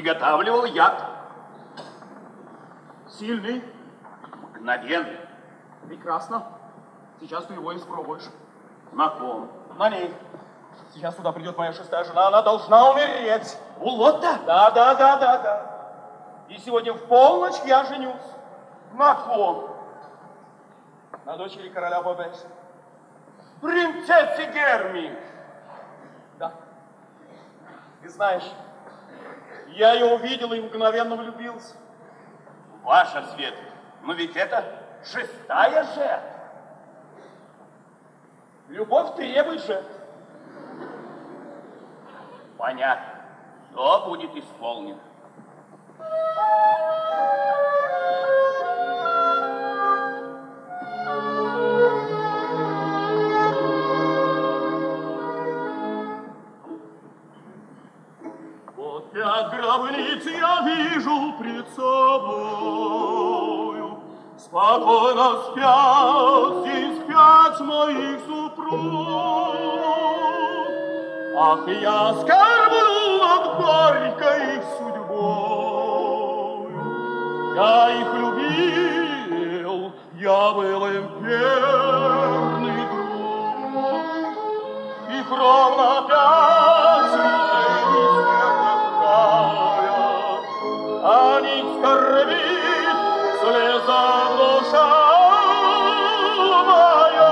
приготавливал яд. Сильный, мгновенный. Прекрасно. Сейчас ты его испробуешь. На ком? На ней. Сейчас сюда придет моя шестая жена, она должна умереть. У Лотта? Да. И сегодня в полночь я женюсь. На ком? На дочери короля Бобеса. Принцессе Герми. Да. Ты знаешь, я ее увидел и мгновенно влюбился. Ваша светлость, но ведь это шестая жертва. Любовь требует жертв. Понятно. Все будет исполнено. Вот пять гробниц я вижу пред собою. Спокойно спят здесь пять моих супруг. Ах, я скорблю над горькой судьбою. Я их любил, я был им верный друг. Их ровно пять из края. Они скорбит, слеза душа моя.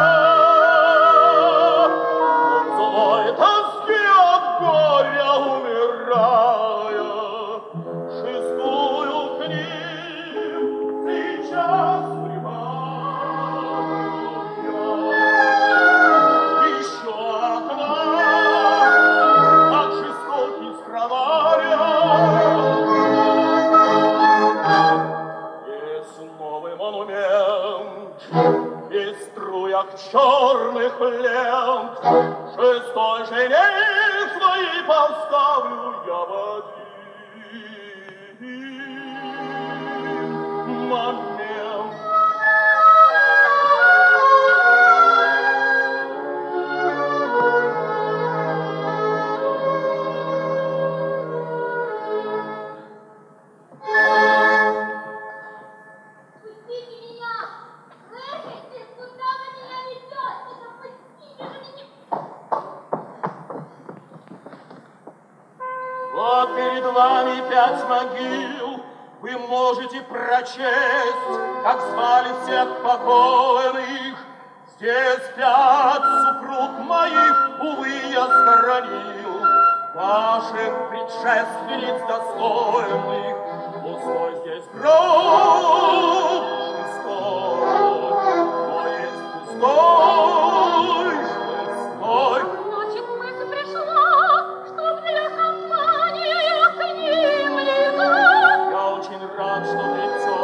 От злой тоски от горя умирая, шестую к ним сейчас прибавлю я. Еще одна от жестоких страдания. Есть новый монумент, из струях черных лент, шестой жене своей поставлю я в один момент. Вот перед вами пять могил, вы можете прочесть, как звали всех покойных. Здесь пять супруг моих, увы, я схоронил, ваших предшественниц достойных. Пустой здесь гроб шестой, но есть пустой шестой. Значит, мысль пришла, чтоб для компании к ним летать. Я очень рад, что ты все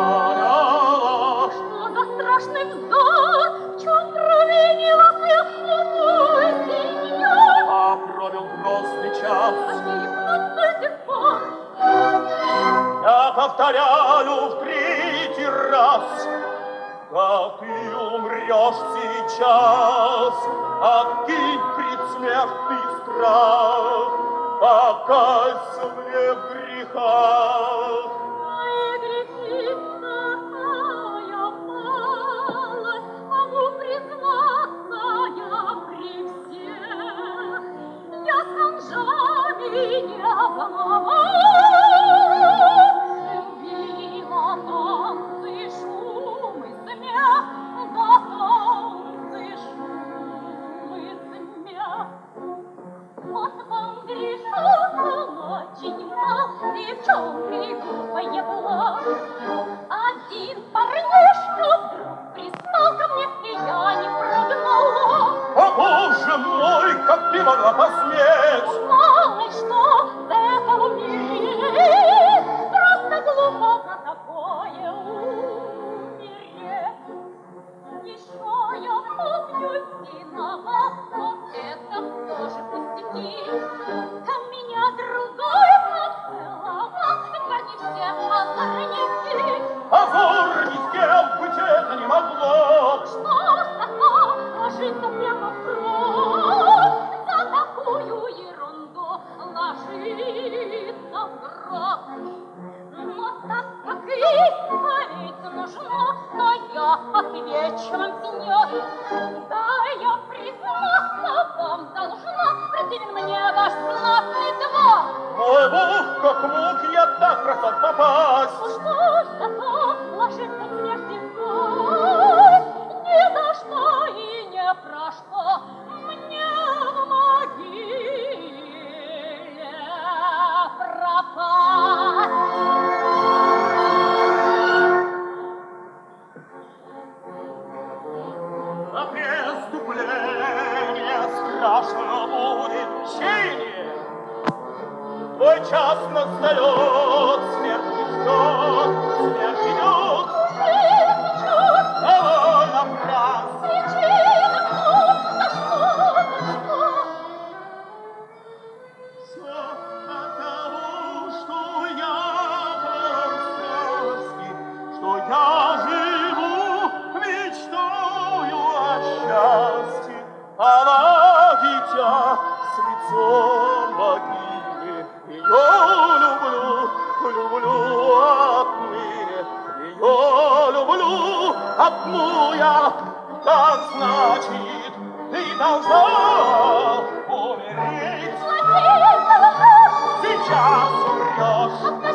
поняла. Что за страшный вздор, в чем провинился мой сеньор? А пробил грозный час. Погибнут до сих пор. Я повторяю в третий раз, да ты умрешь сейчас, откинь предсмертный страх, покайся мне в грехах. Мои грехи такая малость, могу признаться я при всех. Я с ханжами не волновалась, любила танцы, шум и смех, да танцы, шум и смех. Вот вам грешу, очень мал, и в чем глупая была. Один парнишка вдруг пристал ко мне, и я не прогнала. О, Боже мой, как ты могла посметь! Мало ли что за это умереть, просто глупо за такое умереть. Еще я помню Зинова, вот это тоже пустяки. Там меня другой поцеловал, верни все озорники. Позор ни с кем быть это не могло. Что ж такое, ложится прямо в рот за такую ерунду. Ложь Но так как исповедь нужна, но я отвечу вам, сеньор. Да, я признаться вам должна, противен мне ваш знатный двор. Мой Бог, как мог я так красот попасть? Ну что ж зато ложится смерти злой, ни за что и не про что мне в могиле пропасть. За преступление страшно будет мщение. Твой час настает, смерть ждет, смерть идет. Довольно фраз. Причина кто, за что? Все от того, что я по-сказки, что я живу мечтою о счастье. Она дитя с лицом богини. Ее люблю, люблю отныне. Ее люблю одну я. Так значит, ты должна умереть. Сейчас умрешь.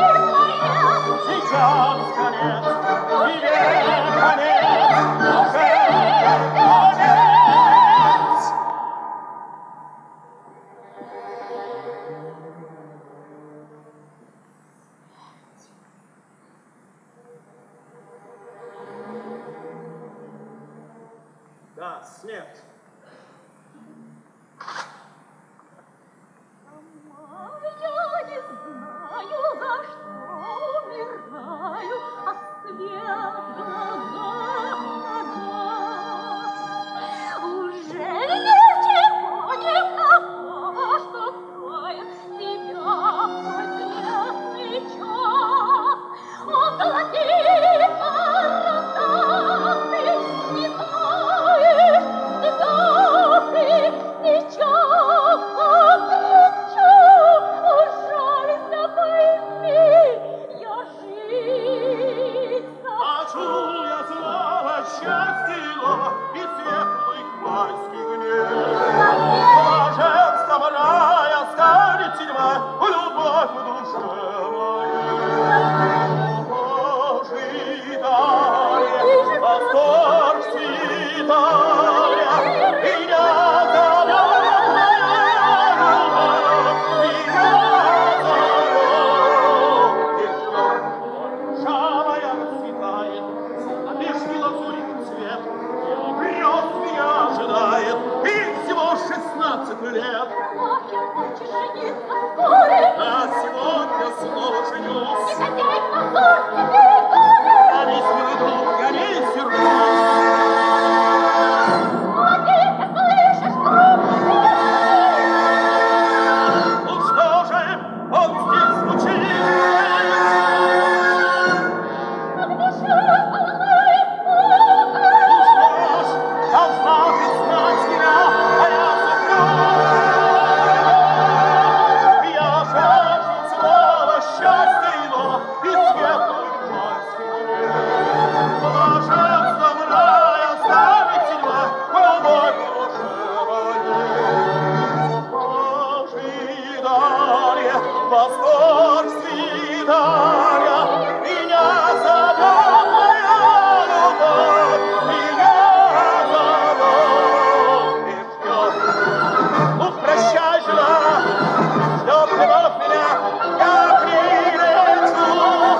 Сейчас конец. Тебе конец. Уже конец. Да, смерть. Я не знаю, за что умираю, а свет в глазах. Уже ничего не такого, что стоит тебя известный час. Уклади парусами, не знаешь, когда ты сейчас отключу. Ужалься, пойми, я жизнь Хочу я слава, счастье, лова и светлых майских дней. Блаженством рая станет седьма любовь в душе моей. Божий дар, восторг свидания, меня зовет моя любовь, меня зовет. И что, душа моя расцветает, словно лишний лазурный цвет, и грез меня ожидает, и всего 16 лет. я хочешь жениться вскоре. А сегодня снова женюсь. Негодяй, позор тебе и горе. Я весь милый друг, я не сержусь. А ты слышишь трубку меня? Ну что же, он здесь звучит. Как душа полная мука. Ну что ж, должна ты знать меня, а я забрал. Я жажду слова, счастья и лова, и светлых майских дней. Блаженством рая станет седьма любовь в душе моей. Божий дар, восторг свидания, меня зовет моя любовь, меня зовет и ждет. Ну, прощай, жена, ждет любовь меня, я к ней лечу.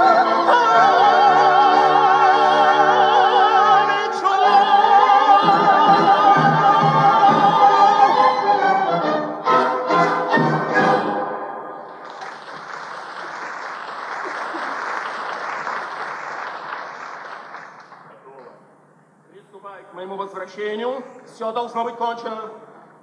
Приступай к моему возвращению. Все должно быть кончено.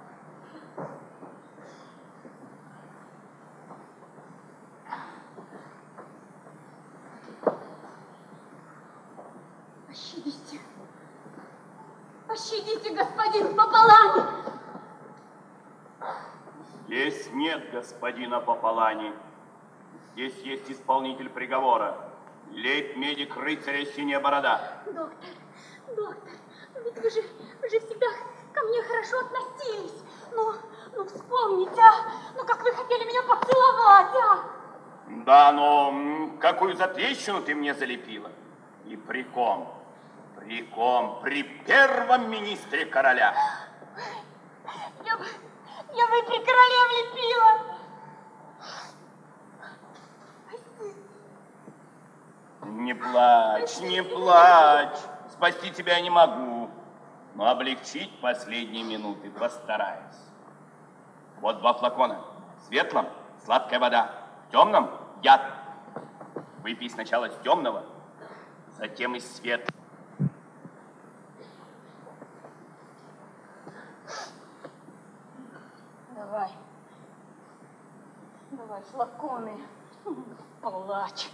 Пощадите. Пощадите, господин Пополани. Здесь нет господина Пополани. Здесь есть исполнитель приговора. Лейб-медик рыцаря Синяя Борода. Доктор, ведь вы же всегда ко мне хорошо относились. Ну вспомните, ну как вы хотели меня поцеловать, Да, но какую затрещину ты мне залепила? И при ком? При первом министре короля. Я бы при короле влепила. Не плачь, не плачь. Спасти тебя я не могу, но облегчить последние минуты постараюсь. Вот 2 флакона. В светлом сладкая вода, в темном яд. Выпей сначала из темного, затем из светлого. Давай флаконы. Плачь.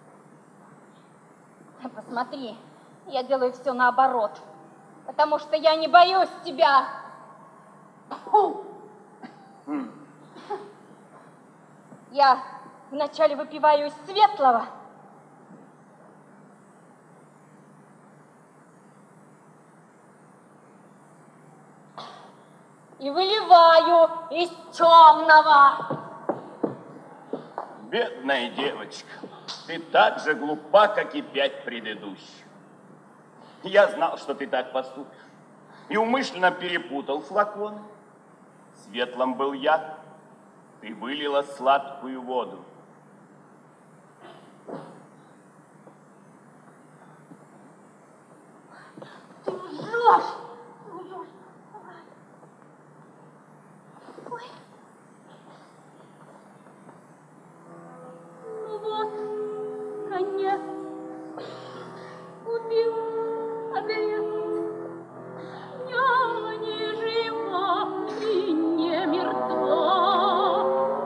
Посмотри, я делаю все наоборот, потому что я не боюсь тебя. Я вначале выпиваю из светлого, и выливаю из темного. Бедная девочка, ты так же глупа, как и 5 предыдущих. Я знал, что ты так поступишь, и умышленно перепутал флаконы. Светлым был яд, ты вылила сладкую воду. Ты лжешь! Ой. Ну вот, конец. Убил Адель. Я не жива и не мертва.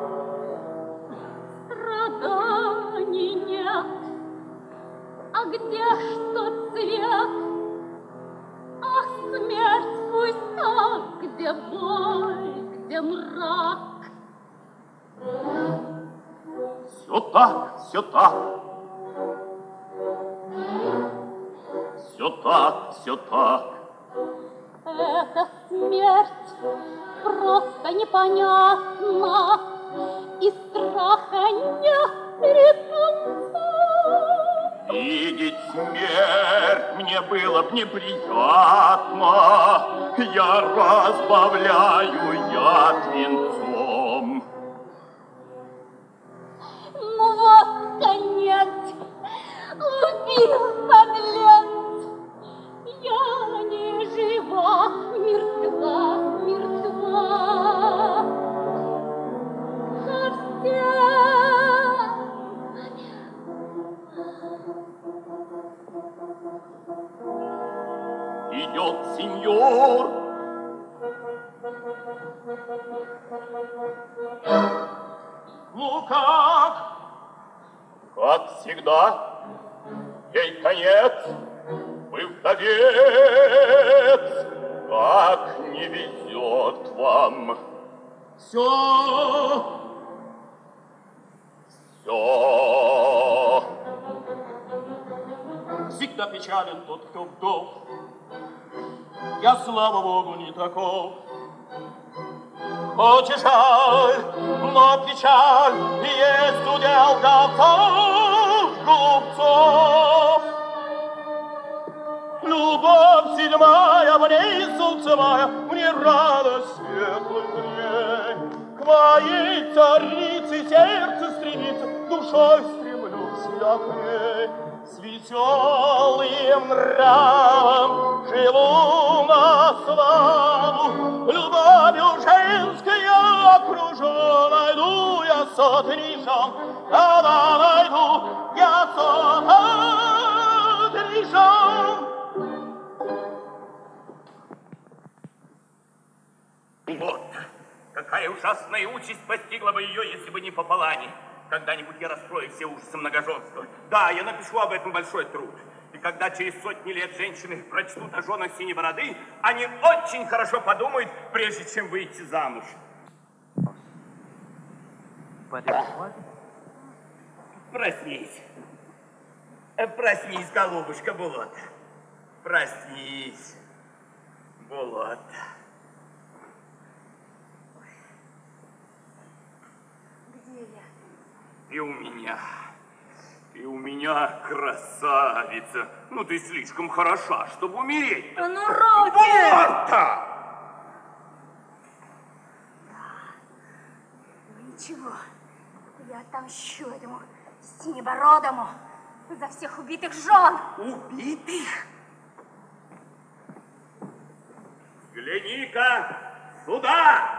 Страданий нет. А где ж тот цвет? Ах, смерть пусть так, где боль, где мрак. Все так, все так. Все так, все так. Эта смерть просто непонятна, и страха нет перед концом. Видеть смерть мне было б неприятно. Я разбавляю яд венцом. Ну вот конец, убил подлец. Я не жива, мертва, мертва. Идет сеньор. Ну как? Как всегда. Ей конец. Вы вдовец. Как не везет вам. Все. Всегда печален тот, кто вдов. Я, слава Богу, не таков. Очень жаль, но печаль есть удел глупцов. Любовь седьмая, в ней солнце мая, мне радость светлых дней. К моей царице сердце стремится, душой стремлюсь я к ней. С веселым нравом живу на славу, любовью женской я окружен, найду я сотни жен, да найду я сотни жен. Вот, какая ужасная участь постигла бы ее, если бы не Пополани. Когда-нибудь я раскрою все ужасы многоженства. Да, я напишу об этом большой труд. И когда через сотни лет женщины прочтут о женах Синей Бороды, они очень хорошо подумают, прежде чем выйти замуж. Проснись. Проснись, голубушка Булота. Проснись, Булота. Где я? Ты у меня. Ты у меня красавица. Ну, ты слишком хороша, чтобы умереть. Ну, руки! Булота! Ну, ничего. Я отомщу этому синебородому за всех убитых жен. Убитых? Гляни-ка сюда!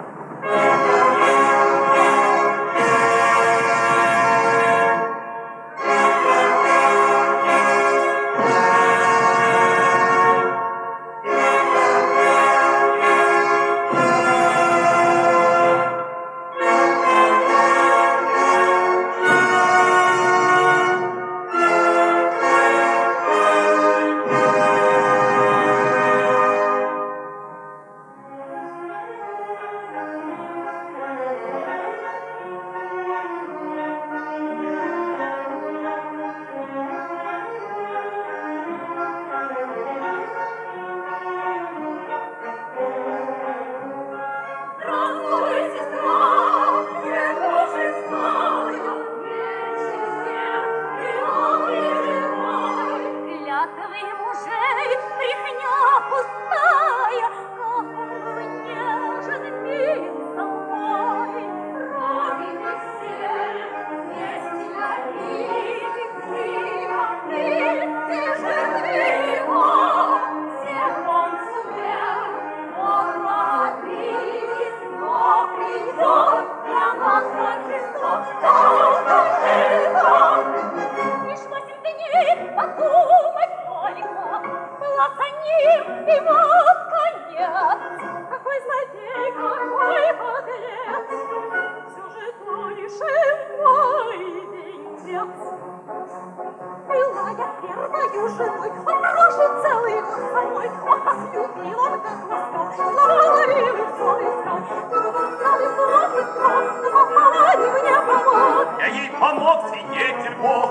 Я ей помог, свидетель Бог.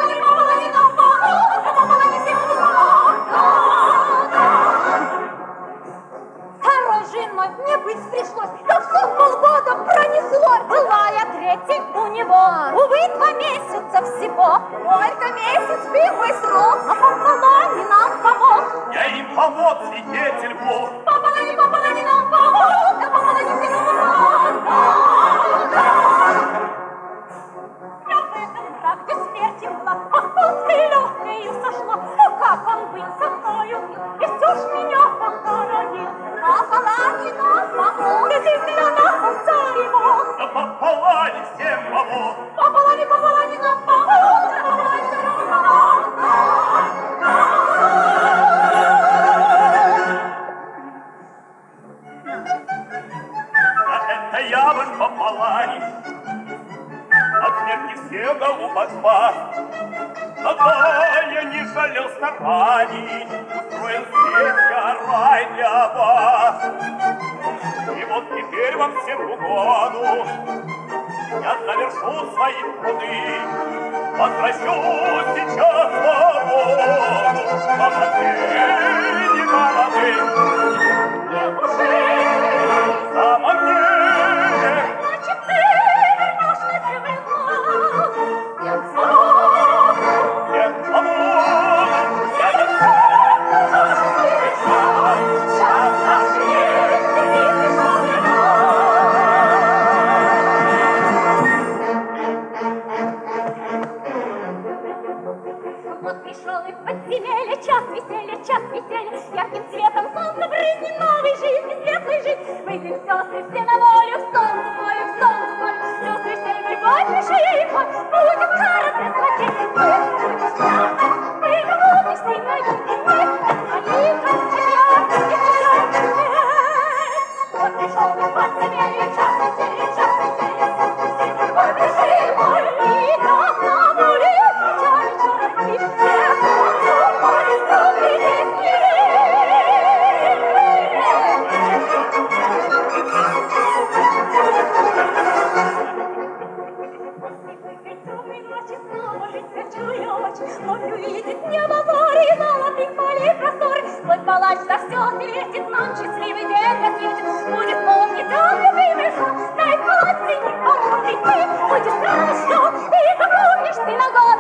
Второй женой мне быть пришлось, как сон полгода пронесло. Была я третий у него, увы, 2 месяца всего. Только месяц первый срок, а пополам не нам помог. Я им помог, свидетель Бог. Пополам не нам помог, а пополам не всему я в этом тракте смерти была, охотка легкою сошла. Как он был со мною, и все ж меня похоронил. Пополам не нам помог, действительно нам царь его. Да пополам всем помог. Пополам не нам помог, а пополам не всему А это я бы пополам от смерти всех голубок спас. Тогда я не жалел стараний, устроил здесь я рай для вас. И вот теперь вам всем угоду я завершу свои труды, возвращу сейчас свободу. Молодые, молодые, самом деле, значит, ты вернешь на землю. всех свободу, я не Час наш есть, ты пришел Вот пришел и в подземелье час веселья, ярким светом солнца брызнет новой жизни, светлой жизни. Выйдем сестры все на волю, в солнце свое, сестры все любовь наша и любовь, будет кара для злодеев. Мы голубые, сильные, мы своих от тебя, Вот пришел и в подземелье час веселья, ой, пришли мой, и как на воле встречали чаровни, всех солнцу полюбили. снова жить хочу я очень. Вновь увидеть небо, море и золотых полей просторы. Твой палач за все ответит нам, счастливый день ответит. Будет помнить он любимый сон, дай платье, не помнить ты. Будет страшно, и как помнишь ты ногой.